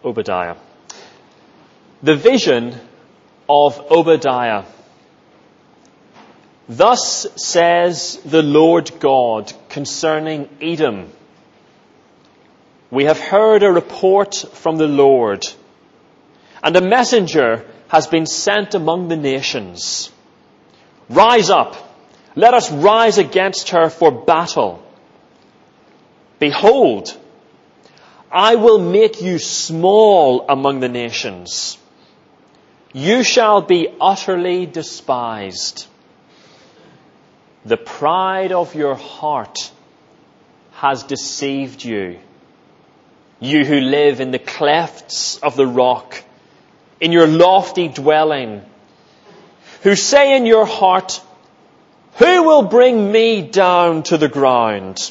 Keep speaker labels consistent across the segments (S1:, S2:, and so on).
S1: Obadiah. The vision of Obadiah. Thus says the Lord God concerning Edom. We have heard a report from the Lord, and a messenger has been sent among the nations. Rise up, let us rise against her for battle. Behold, I will make you small among the nations. You shall be utterly despised. The pride of your heart has deceived you. You who live in the clefts of the rock, in your lofty dwelling, who say in your heart, who will bring me down to the ground?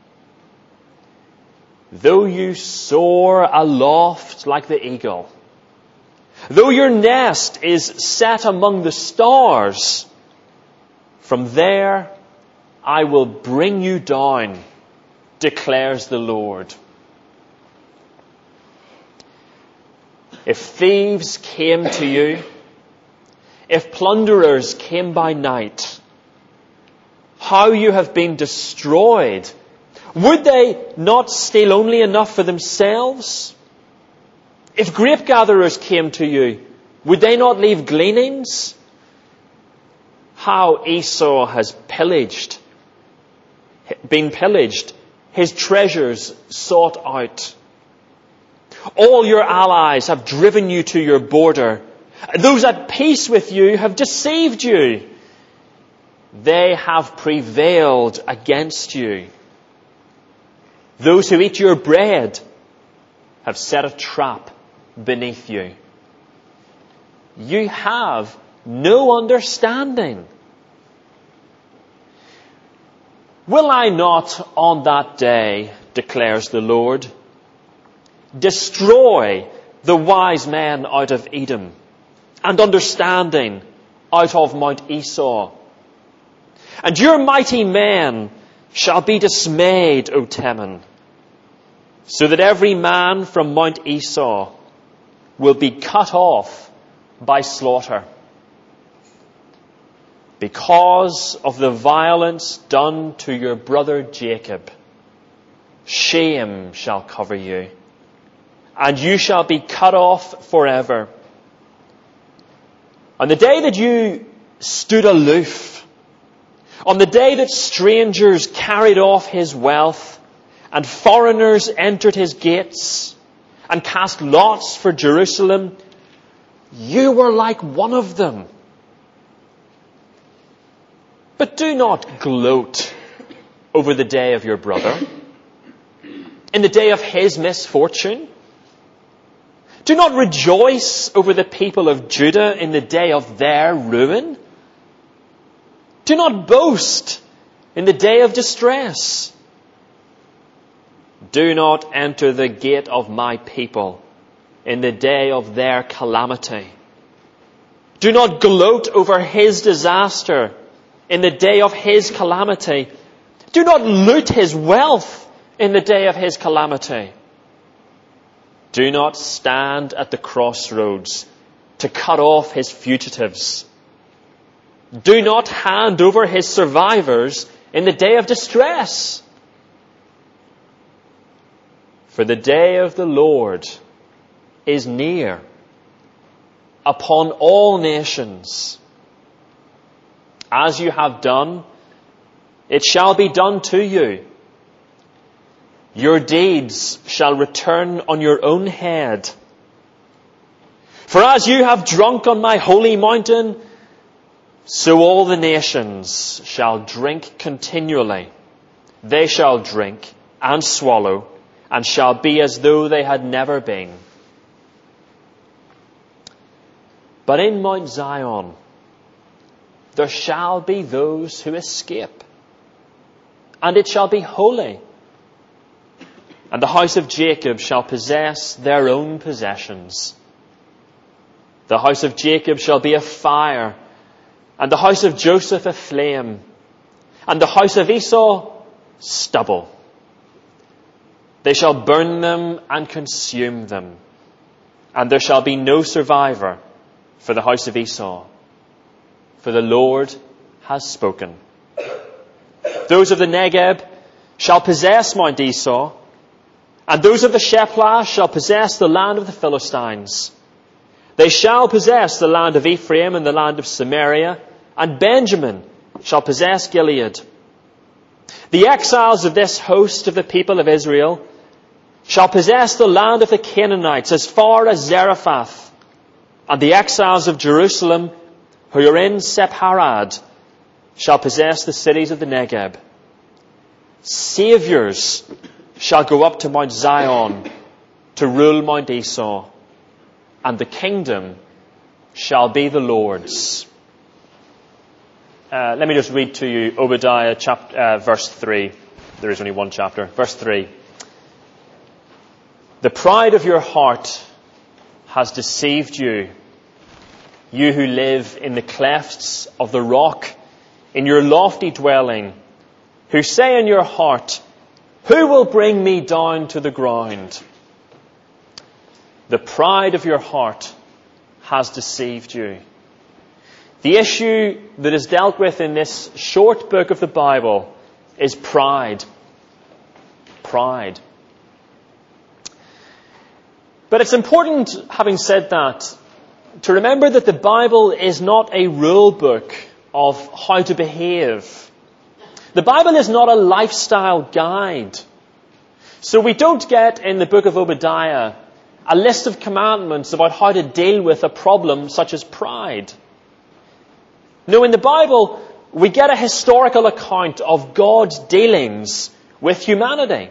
S1: Though you soar aloft like the eagle, though your nest is set among the stars, from there I will bring you down, declares the Lord. If thieves came to you, if plunderers came by night, how you have been destroyed! Would they not steal only enough for themselves? If grape gatherers came to you, would they not leave gleanings? How Esau has been pillaged, his treasures sought out. All your allies have driven you to your border. Those at peace with you have deceived you. They have prevailed against you. Those who eat your bread have set a trap beneath you. You have no understanding. Will I not on that day, declares the Lord, destroy the wise men out of Edom and understanding out of Mount Esau? And your mighty men shall be dismayed, O Teman, so that every man from Mount Esau will be cut off by slaughter. Because of the violence done to your brother Jacob, shame shall cover you, and you shall be cut off forever. On the day that you stood aloof, on the day that strangers carried off his wealth, and foreigners entered his gates, and cast lots for Jerusalem, you were like one of them. But do not gloat over the day of your brother, in the day of his misfortune. Do not rejoice over the people of Judah in the day of their ruin. Do not boast in the day of distress. Do not enter the gate of my people in the day of their calamity. Do not gloat over his disaster in the day of his calamity. Do not loot his wealth in the day of his calamity. Do not stand at the crossroads to cut off his fugitives. Do not hand over his survivors in the day of distress. For the day of the Lord is near upon all nations. As you have done, it shall be done to you. Your deeds shall return on your own head. For as you have drunk on my holy mountain, so all the nations shall drink continually. They shall drink and swallow, and shall be as though they had never been. But in Mount Zion there shall be those who escape, and it shall be holy. And the house of Jacob shall possess their own possessions. The house of Jacob shall be a fire, and the house of Joseph a flame, and the house of Esau stubble. They shall burn them and consume them, and there shall be no survivor for the house of Esau. For the Lord has spoken. Those of the Negeb shall possess Mount Esau, and those of the Sheplah shall possess the land of the Philistines. They shall possess the land of Ephraim and the land of Samaria, and Benjamin shall possess Gilead. The exiles of this host of the people of Israel shall possess the land of the Canaanites as far as Zarephath, and the exiles of Jerusalem who are in Sepharad shall possess the cities of the Negeb. Saviours shall go up to Mount Zion to rule Mount Esau, and the kingdom shall be the Lord's. Let me just read to you Obadiah verse 3. There is only one chapter. Verse 3. The pride of your heart has deceived you, you who live in the clefts of the rock, in your lofty dwelling, who say in your heart, who will bring me down to the ground? The pride of your heart has deceived you. The issue that is dealt with in this short book of the Bible is pride. Pride. But it's important, having said that, to remember that the Bible is not a rule book of how to behave. The Bible is not a lifestyle guide. So we don't get in the book of Obadiah a list of commandments about how to deal with a problem such as pride. No, in the Bible, we get a historical account of God's dealings with humanity.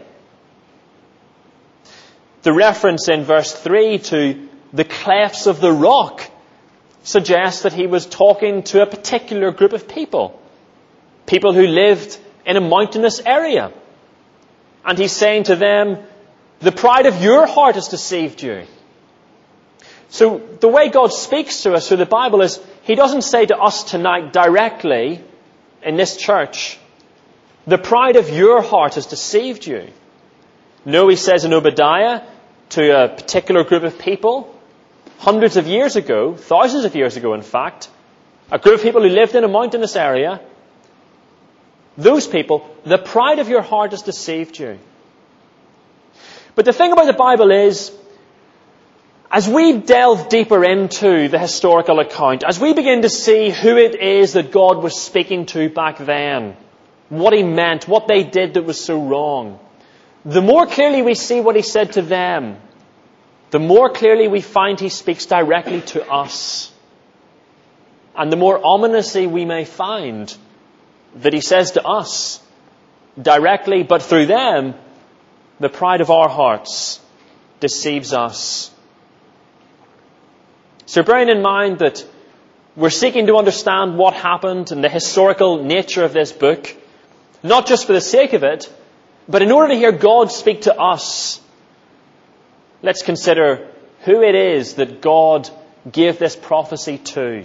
S1: The reference in verse 3 to the clefts of the rock suggests that he was talking to a particular group of people. People who lived in a mountainous area. And he's saying to them, the pride of your heart has deceived you. So the way God speaks to us through the Bible is, he doesn't say to us tonight directly in this church, the pride of your heart has deceived you. No, he says in Obadiah to a particular group of people, hundreds of years ago, thousands of years ago in fact, a group of people who lived in a mountainous area, those people, the pride of your heart has deceived you. But the thing about the Bible is, as we delve deeper into the historical account, as we begin to see who it is that God was speaking to back then, what he meant, what they did that was so wrong, the more clearly we see what he said to them, the more clearly we find he speaks directly to us. And the more ominously we may find that he says to us directly, but through them, the pride of our hearts deceives us. So bearing in mind that we're seeking to understand what happened and the historical nature of this book, not just for the sake of it, but in order to hear God speak to us, let's consider who it is that God gave this prophecy to.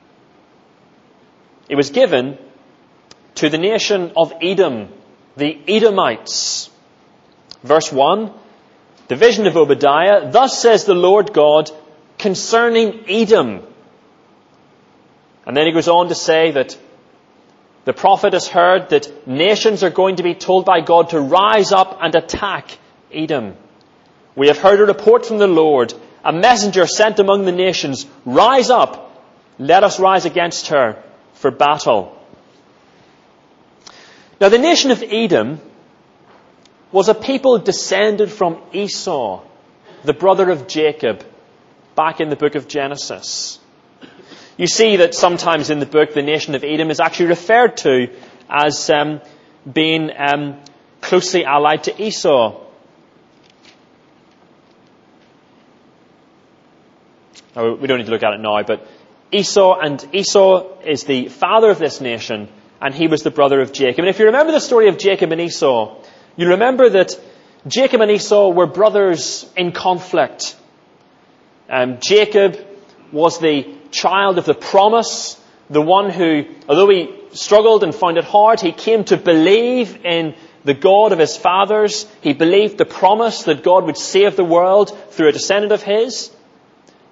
S1: It was given to the nation of Edom, the Edomites. Verse 1, the vision of Obadiah, thus says the Lord God concerning Edom. And then he goes on to say that the prophet has heard that nations are going to be told by God to rise up and attack Edom. We have heard a report from the Lord, a messenger sent among the nations, rise up, let us rise against her for battle. Now the nation of Edom was a people descended from Esau, the brother of Jacob, back in the book of Genesis. You see that sometimes in the book the nation of Edom is actually referred to as being closely allied to Esau. Oh, we don't need to look at it now, but Esau is the father of this nation, and he was the brother of Jacob. And if you remember the story of Jacob and Esau, you remember that Jacob and Esau were brothers in conflict. Jacob was the child of the promise, the one who, although he struggled and found it hard, he came to believe in the God of his fathers. He believed the promise that God would save the world through a descendant of his.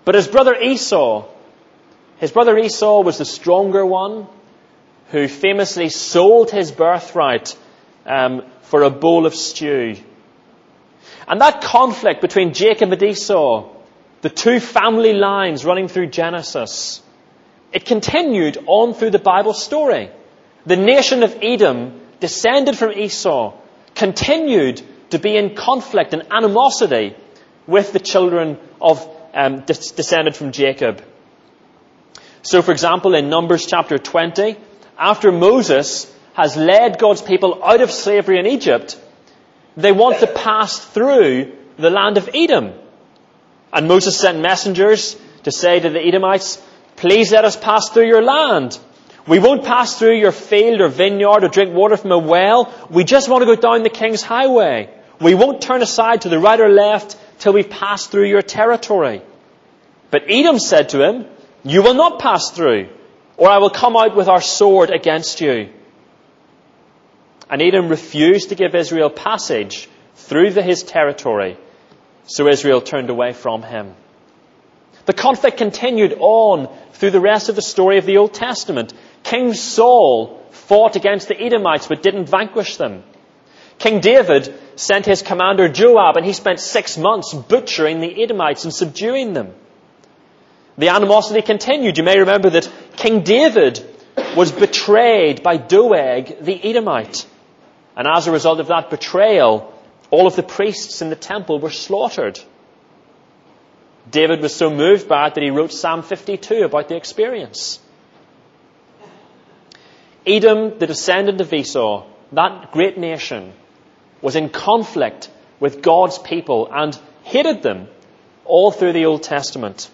S1: But his brother Esau was the stronger one, who famously sold his birthright for a bowl of stew. And that conflict between Jacob and Esau, the two family lines running through Genesis, it continued on through the Bible story. The nation of Edom, descended from Esau, continued to be in conflict and animosity with the children of descended from Jacob. So, for example, in Numbers chapter 20, after Moses has led God's people out of slavery in Egypt, they want to pass through the land of Edom. And Moses sent messengers to say to the Edomites, "Please let us pass through your land. We won't pass through your field or vineyard or drink water from a well. We just want to go down the king's highway. We won't turn aside to the right or left till we've passed through your territory." But Edom said to him, "You will not pass through, or I will come out with our sword against you." And Edom refused to give Israel passage through his territory, so Israel turned away from him. The conflict continued on through the rest of the story of the Old Testament. King Saul fought against the Edomites but didn't vanquish them. King David sent his commander Joab, and he spent 6 months butchering the Edomites and subduing them. The animosity continued. You may remember that King David was betrayed by Doeg the Edomite. And as a result of that betrayal, all of the priests in the temple were slaughtered. David was so moved by it that he wrote Psalm 52 about the experience. Edom, the descendant of Esau, that great nation, was in conflict with God's people and hated them all through the Old Testament.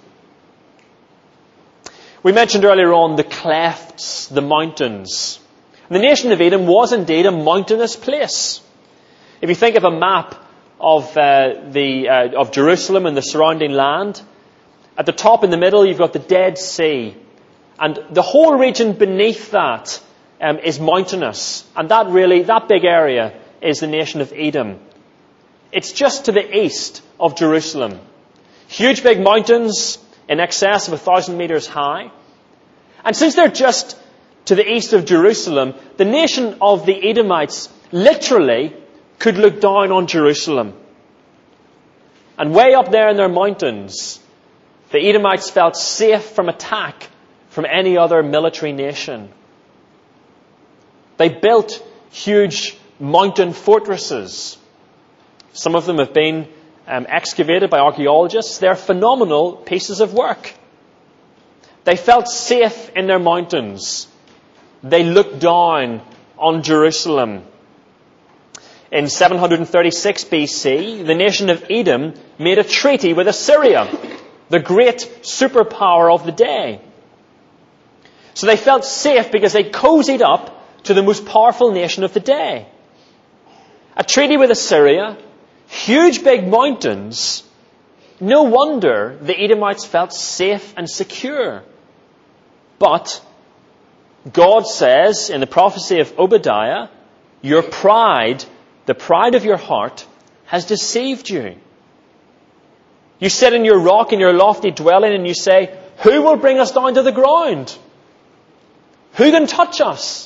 S1: We mentioned earlier on the clefts, the mountains. The nation of Edom was indeed a mountainous place. If you think of a map of Jerusalem and the surrounding land, at the top in the middle you've got the Dead Sea, and the whole region beneath that is mountainous, and that big area is the nation of Edom. It's just to the east of Jerusalem. Huge big mountains in excess of 1,000 meters high. And since they're just to the east of Jerusalem, the nation of the Edomites literally could look down on Jerusalem. And way up there in their mountains, the Edomites felt safe from attack from any other military nation. They built huge mountain fortresses. Some of them have been excavated by archaeologists. They're phenomenal pieces of work. They felt safe in their mountains. They looked down on Jerusalem. In 736 BC, the nation of Edom made a treaty with Assyria, the great superpower of the day. So they felt safe because they cozied up to the most powerful nation of the day. A treaty with Assyria, huge big mountains. No wonder the Edomites felt safe and secure. But God says in the prophecy of Obadiah, your pride, the pride of your heart, has deceived you. You sit in your rock in your lofty dwelling and you say, who will bring us down to the ground? Who can touch us?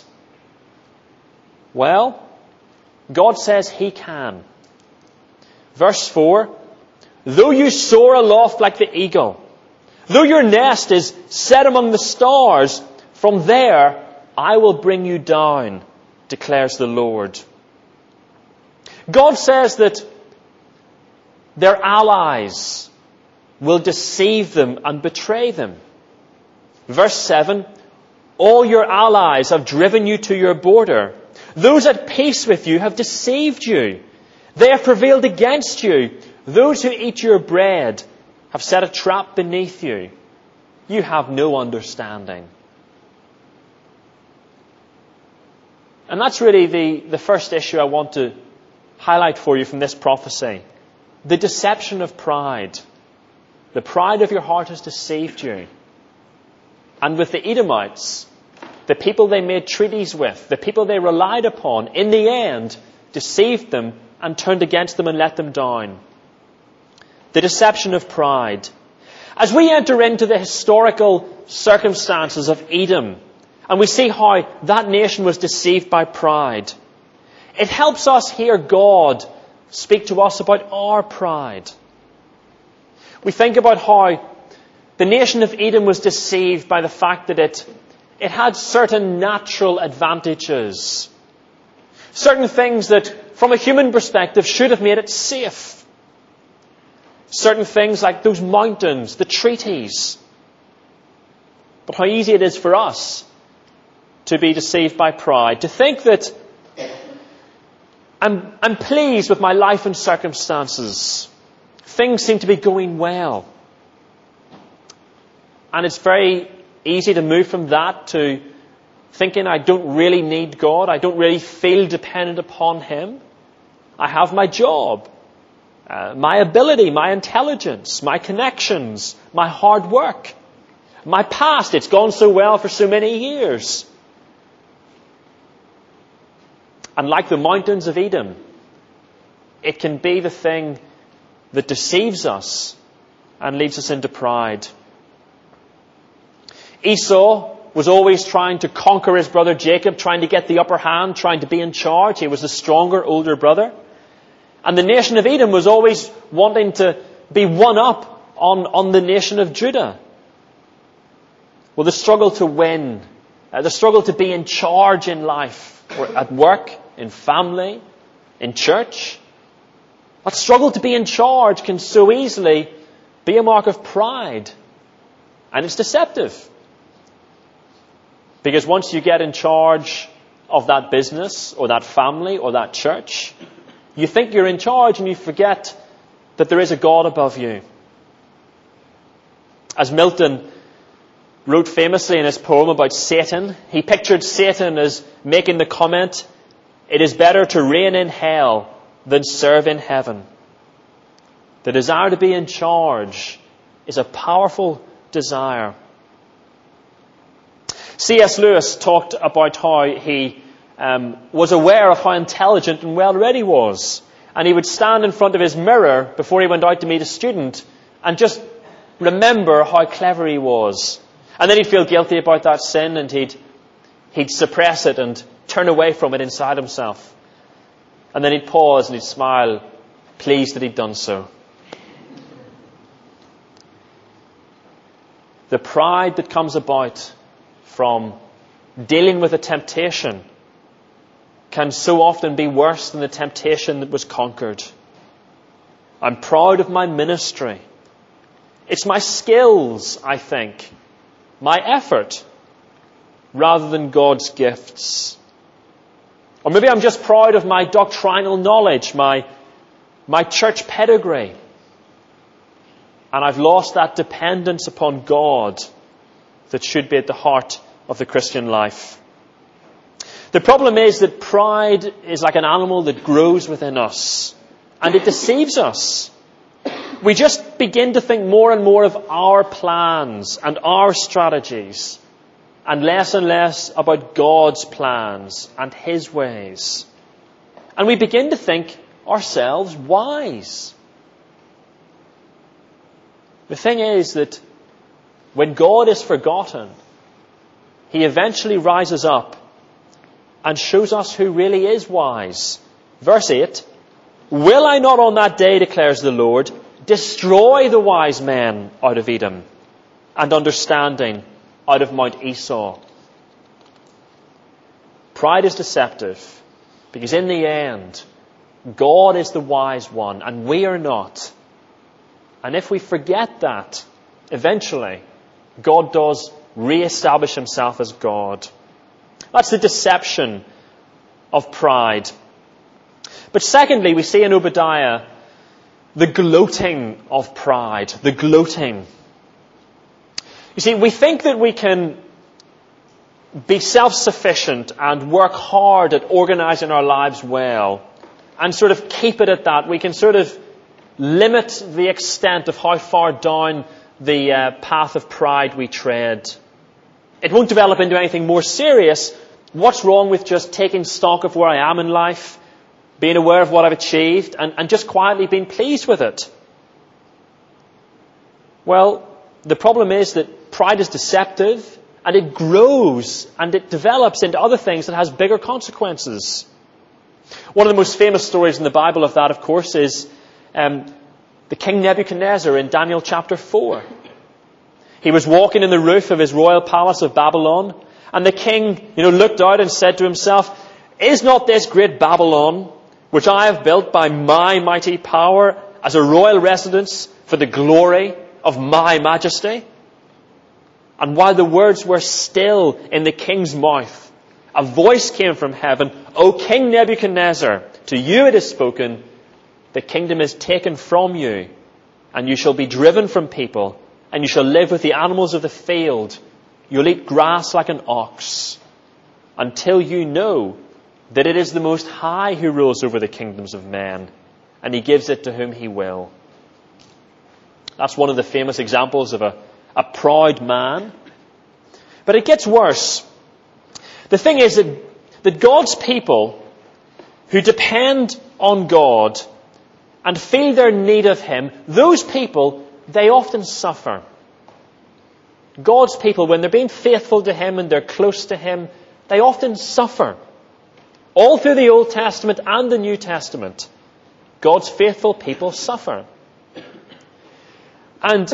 S1: Well, God says He can. Verse 4, though you soar aloft like the eagle, though your nest is set among the stars, from there I will bring you down, declares the Lord. God says that their allies will deceive them and betray them. Verse 7, all your allies have driven you to your border. Those at peace with you have deceived you. They have prevailed against you. Those who eat your bread have set a trap beneath you. You have no understanding. And that's really the first issue I want to highlight for you from this prophecy. The deception of pride. The pride of your heart has deceived you. And with the Edomites, the people they made treaties with, the people they relied upon, in the end, deceived them and turned against them and let them down. The deception of pride. As we enter into the historical circumstances of Edom, and we see how that nation was deceived by pride, it helps us hear God speak to us about our pride. We think about how the nation of Edom was deceived by the fact that it had certain natural advantages. Certain things that, from a human perspective, should have made it safe. Certain things like those mountains, the treaties. But how easy it is for us to be deceived by pride. To think that I'm pleased with my life and circumstances. Things seem to be going well. And it's very easy to move from that to thinking I don't really need God. I don't really feel dependent upon Him. I have my job, my ability, my intelligence, my connections, my hard work, my past. It's gone so well for so many years. And like the mountains of Edom, it can be the thing that deceives us and leads us into pride. Esau was always trying to conquer his brother Jacob, trying to get the upper hand, trying to be in charge. He was the stronger, older brother. And the nation of Edom was always wanting to be one up on the nation of Judah. Well, the struggle to win, the struggle to be in charge in life, at work, in family, in church. That struggle to be in charge can so easily be a mark of pride. And it's deceptive. Because once you get in charge of that business or that family or that church, you think you're in charge and you forget that there is a God above you. As Milton wrote famously in his poem about Satan, he pictured Satan as making the comment, "It is better to reign in hell than serve in heaven." The desire to be in charge is a powerful desire. C.S. Lewis talked about how he was aware of how intelligent and well-read he was. And he would stand in front of his mirror before he went out to meet a student and just remember how clever he was. And then he'd feel guilty about that sin and he'd suppress it and turn away from it inside himself. And then he'd pause and he'd smile, pleased that he'd done so. The pride that comes about from dealing with a temptation can so often be worse than the temptation that was conquered. I'm proud of my ministry. It's my skills, I think, my effort, rather than God's gifts. Or maybe I'm just proud of my doctrinal knowledge, my church pedigree. And I've lost that dependence upon God that should be at the heart of the Christian life. The problem is that pride is like an animal that grows within us, and it deceives us. We just begin to think more and more of our plans and our strategies, and less about God's plans and His ways. And we begin to think ourselves wise. The thing is that when God is forgotten, He eventually rises up and shows us who really is wise. Verse 8, "Will I not on that day, declares the Lord, destroy the wise men out of Edom and understanding out of Mount Esau?" Pride is deceptive because in the end, God is the wise one and we are not. And if we forget that, eventually, God does re-establish Himself as God. That's the deception of pride. But secondly, we see in Obadiah the gloating of pride. The gloating. You see, we think that we can be self-sufficient and work hard at organising our lives well and sort of keep it at that. We can sort of limit the extent of how far down the path of pride we tread. It won't develop into anything more serious. What's wrong with just taking stock of where I am in life, being aware of what I've achieved, and just quietly being pleased with it? Well, the problem is that pride is deceptive, and it grows and it develops into other things that has bigger consequences. One of the most famous stories in the Bible of that, of course, is the King Nebuchadnezzar in Daniel chapter 4. He was walking in the roof of his royal palace of Babylon, and the king, looked out and said to himself, "Is not this great Babylon, which I have built by my mighty power, as a royal residence for the glory of my majesty?" And while the words were still in the king's mouth, a voice came from heaven, "O King Nebuchadnezzar, to you it is spoken, the kingdom is taken from you, and you shall be driven from people, and you shall live with the animals of the field. You'll eat grass like an ox, until you know that it is the Most High who rules over the kingdoms of men, and he gives it to whom he will." That's one of the famous examples of a proud man. But it gets worse. The thing is that God's people who depend on God and feel their need of him, those people, they often suffer. God's people, when they're being faithful to him and they're close to him, they often suffer. All through the Old Testament and the New Testament, God's faithful people suffer. And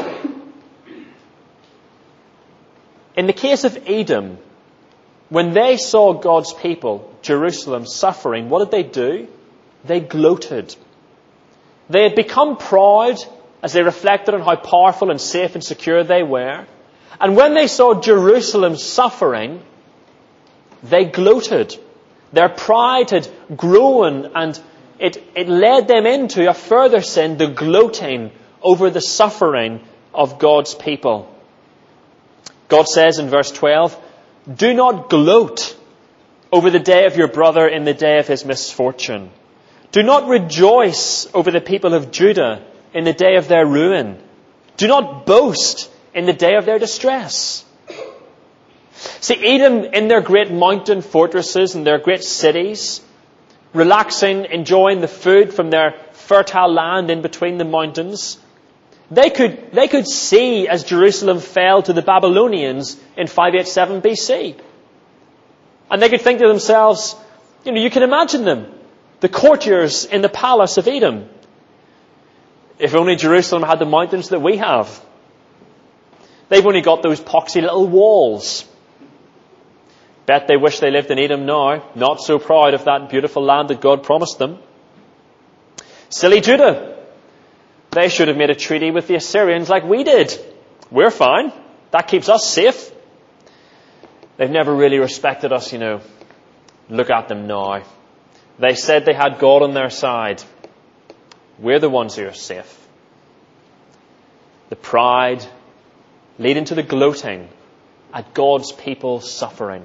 S1: in the case of Edom, when they saw God's people, Jerusalem, suffering, what did they do? They gloated. They had become proud as they reflected on how powerful and safe and secure they were. And when they saw Jerusalem suffering, they gloated. Their pride had grown, and it led them into a further sin, the gloating over the suffering of God's people. God says in verse 12, "Do not gloat over the day of your brother in the day of his misfortune. Do not rejoice over the people of Judah in the day of their ruin. Do not boast in the day of their distress." See, Edom, in their great mountain fortresses and their great cities, relaxing, enjoying the food from their fertile land in between the mountains, they could see as Jerusalem fell to the Babylonians in 587 BC. And they could think to themselves, you can imagine them, the courtiers in the palace of Edom. If only Jerusalem had the mountains that we have. They've only got those poxy little walls. Bet they wish they lived in Edom now, not so proud of that beautiful land that God promised them. Silly Judah. They should have made a treaty with the Assyrians like we did. We're fine. That keeps us safe. They've never really respected us, Look at them now. They said they had God on their side. We're the ones who are safe. The pride leading to the gloating at God's people suffering.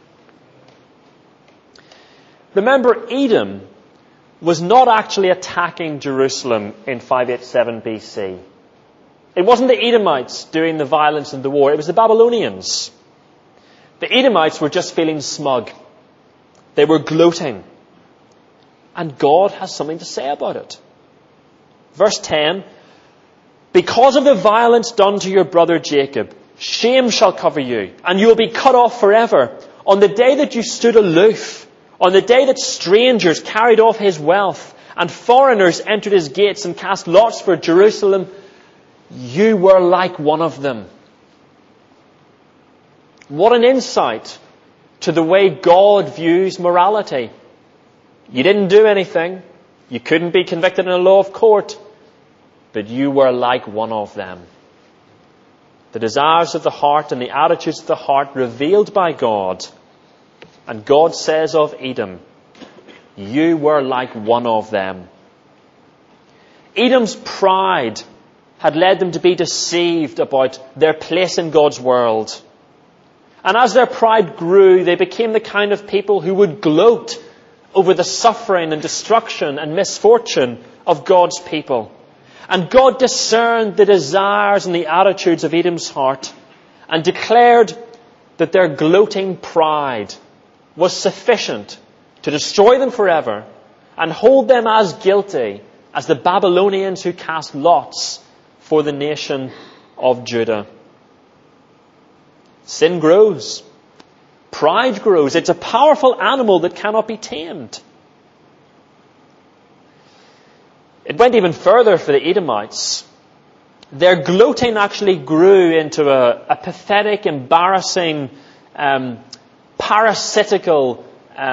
S1: Remember, Edom was not actually attacking Jerusalem in 587 BC. It wasn't the Edomites doing the violence and the war. It was the Babylonians. The Edomites were just feeling smug. They were gloating. And God has something to say about it. Verse 10, "Because of the violence done to your brother Jacob, shame shall cover you, and you will be cut off forever. On the day that you stood aloof, on the day that strangers carried off his wealth, and foreigners entered his gates and cast lots for Jerusalem, you were like one of them." What an insight to the way God views morality. You didn't do anything. You couldn't be convicted in a law of court. But you were like one of them. The desires of the heart and the attitudes of the heart revealed by God. And God says of Edom, you were like one of them. Edom's pride had led them to be deceived about their place in God's world. And as their pride grew, they became the kind of people who would gloat over the suffering and destruction and misfortune of God's people. And God discerned the desires and the attitudes of Edom's heart and declared that their gloating pride was sufficient to destroy them forever and hold them as guilty as the Babylonians who cast lots for the nation of Judah. Sin grows. Pride grows. It's a powerful animal that cannot be tamed. It went even further for the Edomites. Their gloating actually grew into a pathetic, embarrassing, parasitical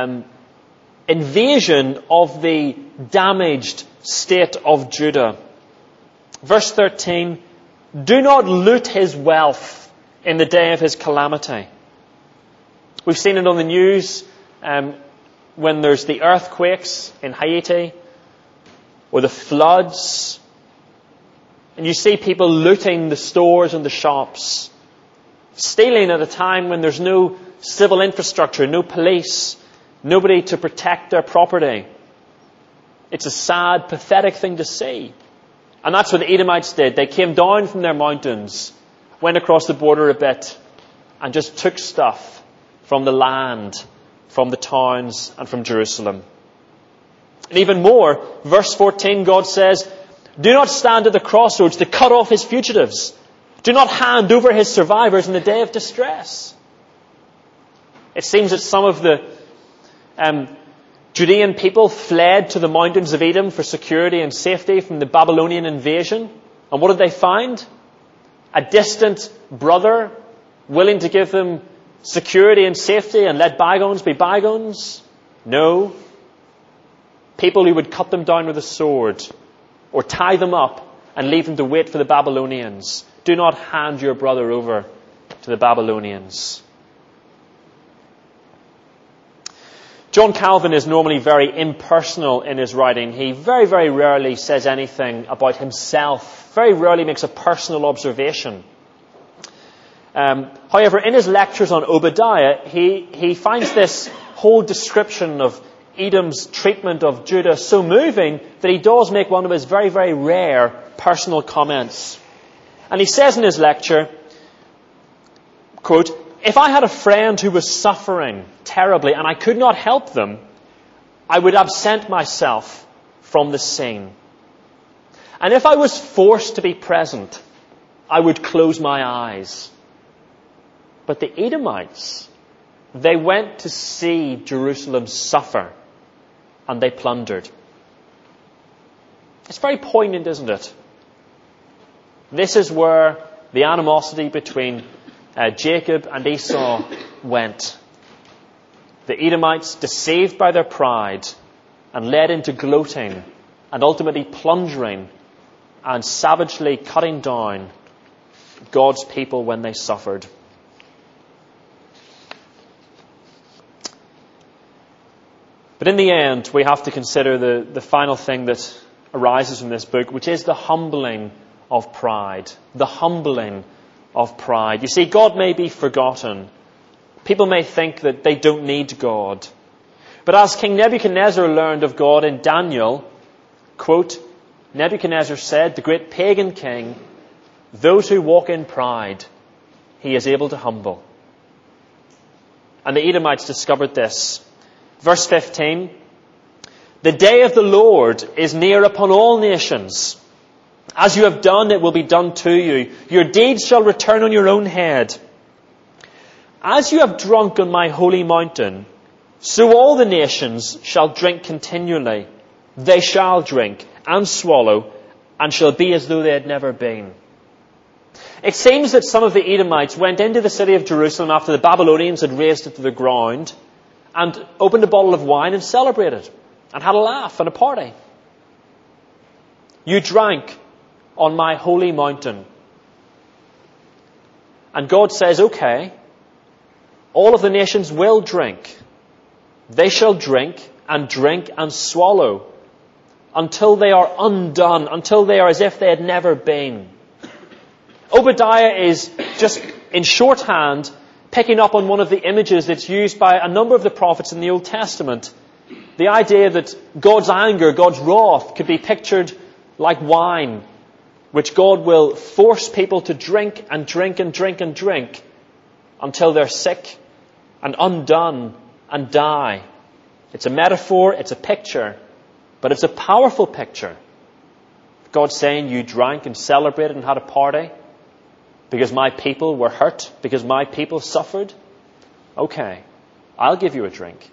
S1: invasion of the damaged state of Judah. Verse 13, do not loot his wealth in the day of his calamity. We've seen it on the news when there's the earthquakes in Haiti or the floods. And you see people looting the stores and the shops, stealing at a time when there's no civil infrastructure, no police, nobody to protect their property. It's a sad, pathetic thing to see. And that's what the Edomites did. They came down from their mountains, went across the border a bit, and just took stuff from the land, from the towns, and from Jerusalem. And even more, verse 14, God says, do not stand at the crossroads to cut off his fugitives. Do not hand over his survivors in the day of distress. It seems that some of the Judean people fled to the mountains of Edom for security and safety from the Babylonian invasion. And what did they find? A distant brother willing to give them security and safety and let bygones be bygones? No. People who would cut them down with a sword or tie them up and leave them to wait for the Babylonians. Do not hand your brother over to the Babylonians. John Calvin is normally very impersonal in his writing. He very, very rarely says anything about himself. Very rarely makes a personal observation. However, in his lectures on Obadiah, he finds this whole description of Edom's treatment of Judah so moving that he does make one of his very, very rare personal comments. And he says in his lecture, quote, if I had a friend who was suffering terribly and I could not help them, I would absent myself from the scene. And if I was forced to be present, I would close my eyes. But the Edomites, they went to see Jerusalem suffer, and they plundered. It's very poignant, isn't it? This is where the animosity between Jacob and Esau went. The Edomites, deceived by their pride and led into gloating and ultimately plundering and savagely cutting down God's people when they suffered. But in the end, we have to consider the final thing that arises from this book, which is the humbling of pride. The humbling of pride. You see, God may be forgotten. People may think that they don't need God. But as King Nebuchadnezzar learned of God in Daniel, quote, Nebuchadnezzar said, the great pagan king, those who walk in pride, he is able to humble. And the Edomites discovered this. Verse 15, the day of the Lord is near upon all nations. As you have done, it will be done to you. Your deeds shall return on your own head. As you have drunk on my holy mountain, so all the nations shall drink continually. They shall drink and swallow and shall be as though they had never been. It seems that some of the Edomites went into the city of Jerusalem after the Babylonians had razed it to the ground and opened a bottle of wine and celebrated and had a laugh and a party. You drank on my holy mountain. And God says, okay, all of the nations will drink. They shall drink and swallow until they are undone, until they are as if they had never been. Obadiah is just in shorthand picking up on one of the images that's used by a number of the prophets in the Old Testament. The idea that God's anger, God's wrath could be pictured like wine, which God will force people to drink and drink and drink and drink until they're sick and undone and die. It's a metaphor, it's a picture, but it's a powerful picture. God saying you drank and celebrated and had a party. Because my people were hurt? Because my people suffered? Okay, I'll give you a drink.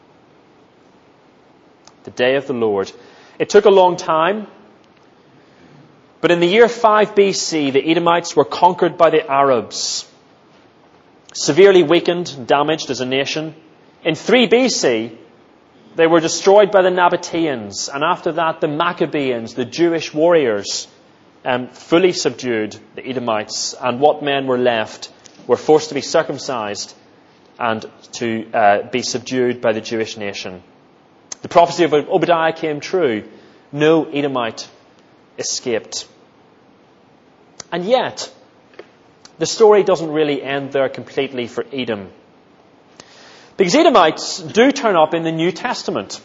S1: The day of the Lord. It took a long time, but in the year 5 BC, the Edomites were conquered by the Arabs, severely weakened and damaged as a nation. In 3 BC, they were destroyed by the Nabateans, and after that, the Maccabees, the Jewish warriors, fully subdued the Edomites, and what men were left were forced to be circumcised and to be subdued by the Jewish nation. The prophecy of Obadiah came true. No Edomite escaped. And yet, the story doesn't really end there completely for Edom. Because Edomites do turn up in the New Testament.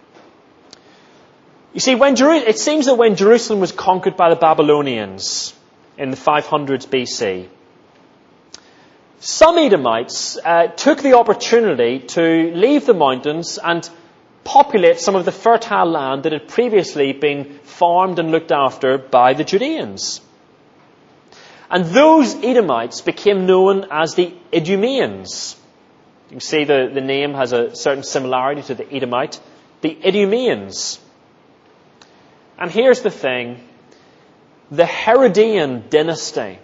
S1: You see, it seems that when Jerusalem was conquered by the Babylonians in the 500s BC, some Edomites took the opportunity to leave the mountains and populate some of the fertile land that had previously been farmed and looked after by the Judeans. And those Edomites became known as the Idumeans. You can see the name has a certain similarity to the Edomite. The Idumeans. And here's the thing. The Herodian dynasty,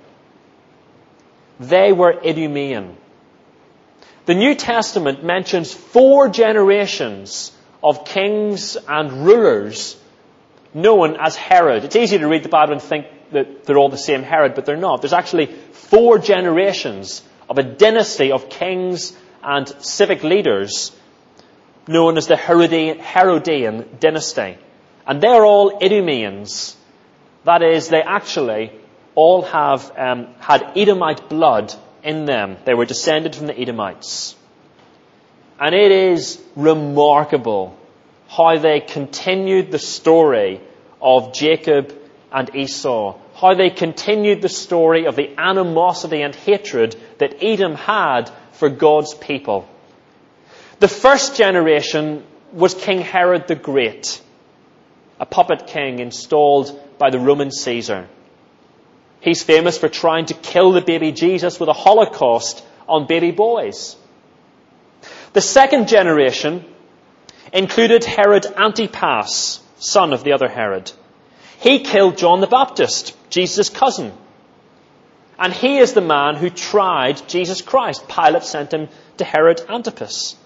S1: they were Idumean. The New Testament mentions 4 generations of kings and rulers known as Herod. It's easy to read the Bible and think that they're all the same Herod, but they're not. There's actually 4 generations of a dynasty of kings and civic leaders known as the Herodian dynasty. And they're all Idumeans. That is, they actually all have had Edomite blood in them. They were descended from the Edomites. And it is remarkable how they continued the story of Jacob and Esau. How they continued the story of the animosity and hatred that Edom had for God's people. The first generation was King Herod the Great, a puppet king installed by the Roman Caesar. He's famous for trying to kill the baby Jesus with a holocaust on baby boys. The second generation included Herod Antipas, son of the other Herod. He killed John the Baptist, Jesus' cousin. And he is the man who tried Jesus Christ. Pilate sent him to Herod Antipas.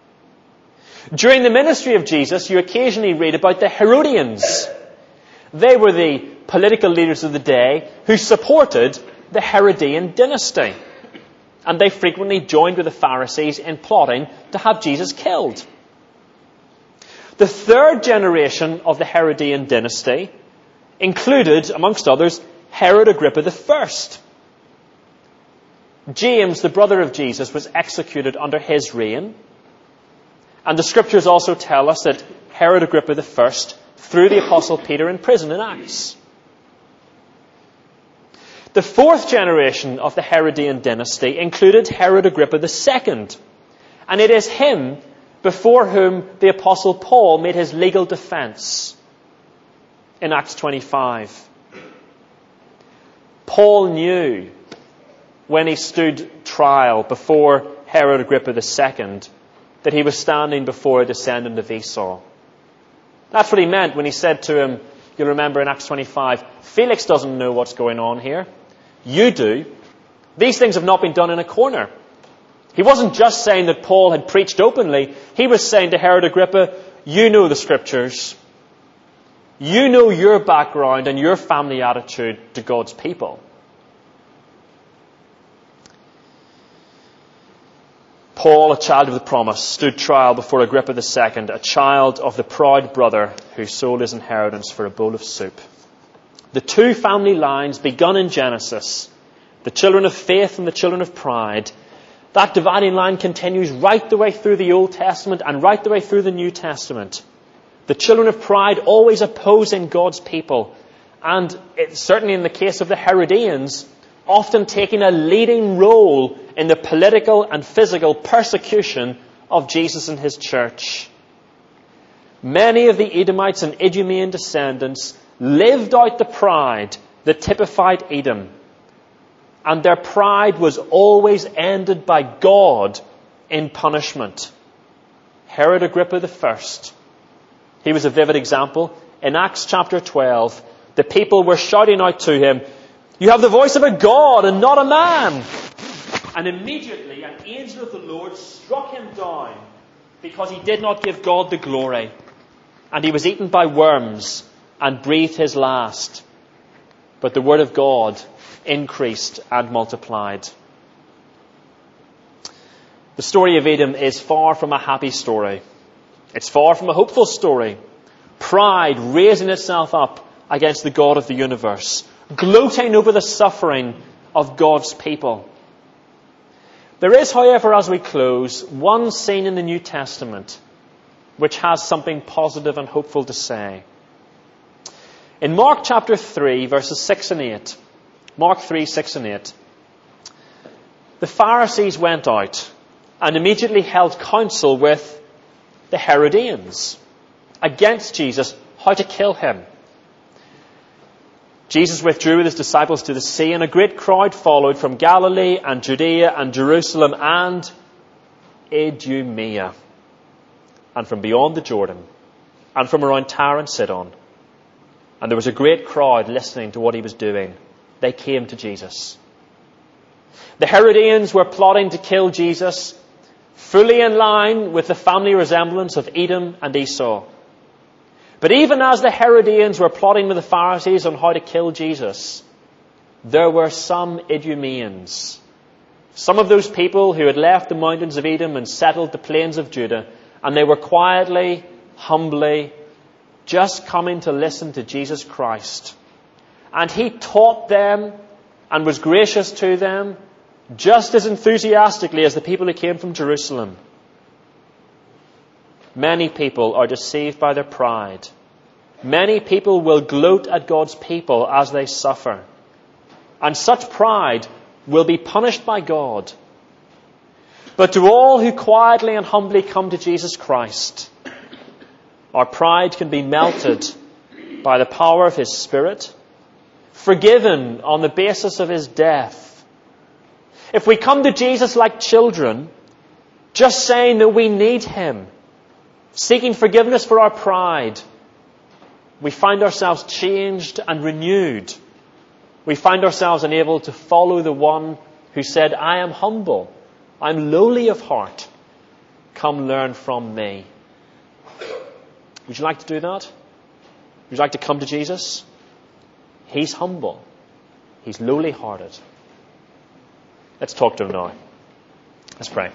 S1: During the ministry of Jesus, you occasionally read about the Herodians. They were the political leaders of the day who supported the Herodian dynasty. And they frequently joined with the Pharisees in plotting to have Jesus killed. The third generation of the Herodian dynasty included, amongst others, Herod Agrippa I. James, the brother of Jesus, was executed under his reign. And the scriptures also tell us that Herod Agrippa I threw the apostle Peter in prison in Acts. The fourth generation of the Herodian dynasty included Herod Agrippa II. And it is him before whom the apostle Paul made his legal defense in Acts 25. Paul knew when he stood trial before Herod Agrippa II that he was standing before a descendant of Esau. That's what he meant when he said to him, you'll remember in Acts 25, Felix doesn't know what's going on here. You do. These things have not been done in a corner. He wasn't just saying that Paul had preached openly. He was saying to Herod Agrippa, you know the scriptures. You know your background and your family attitude to God's people. Paul, a child of the promise, stood trial before Agrippa II, a child of the proud brother who sold his inheritance for a bowl of soup. The two family lines begun in Genesis, the children of faith and the children of pride, that dividing line continues right the way through the Old Testament and right the way through the New Testament. The children of pride always opposing God's people. And certainly in the case of the Herodians, often taking a leading role in the political and physical persecution of Jesus and his church. Many of the Edomites and Idumean descendants lived out the pride that typified Edom. and their pride was always ended by God in punishment. Herod Agrippa I, he was a vivid example. In Acts chapter 12, the people were shouting out to him, "You have the voice of a god and not a man." And immediately an angel of the Lord struck him down because he did not give God the glory. And he was eaten by worms and breathed his last. But the word of God increased and multiplied. The story of Edom is far from a happy story. It's far from a hopeful story. Pride raising itself up against the God of the universe, gloating over the suffering of God's people. There is, however, as we close, one scene in the New Testament which has something positive and hopeful to say. In Mark chapter 3, verses 6 and 8, Mark 3, 6 and 8, the Pharisees went out and immediately held counsel with the Herodians against Jesus, how to kill him. Jesus withdrew with his disciples to the sea, and a great crowd followed from Galilee and Judea and Jerusalem and Idumea, and from beyond the Jordan, and from around Tyre and Sidon. And there was a great crowd listening to what he was doing. They came to Jesus. The Herodians were plotting to kill Jesus, fully in line with the family resemblance of Edom and Esau. But even as the Herodians were plotting with the Pharisees on how to kill Jesus, there were some Idumeans, some of those people who had left the mountains of Edom and settled the plains of Judah, and they were quietly, humbly, just coming to listen to Jesus Christ. And he taught them and was gracious to them just as enthusiastically as the people who came from Jerusalem. Many people are deceived by their pride. Many people will gloat at God's people as they suffer. And such pride will be punished by God. But to all who quietly and humbly come to Jesus Christ, our pride can be melted by the power of His Spirit, forgiven on the basis of His death. If we come to Jesus like children, just saying that we need Him, seeking forgiveness for our pride, we find ourselves changed and renewed. We find ourselves enabled to follow the one who said, "I am humble, I'm lowly of heart. Come learn from me." Would you like to do that? Would you like to come to Jesus? He's humble. He's lowly hearted. Let's talk to Him now. Let's pray.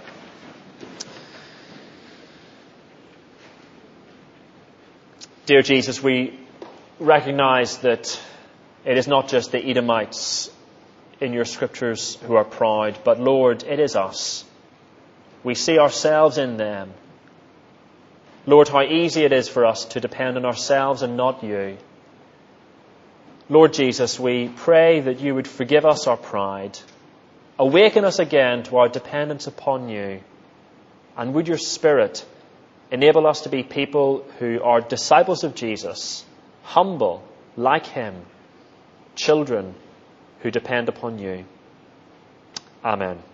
S1: Dear Jesus, we recognize that it is not just the Edomites in your scriptures who are proud, but Lord, it is us. We see ourselves in them. Lord, how easy it is for us to depend on ourselves and not you. Lord Jesus, we pray that you would forgive us our pride, awaken us again to our dependence upon you, and would your Spirit enable us to be people who are disciples of Jesus, humble like Him, children who depend upon you. Amen.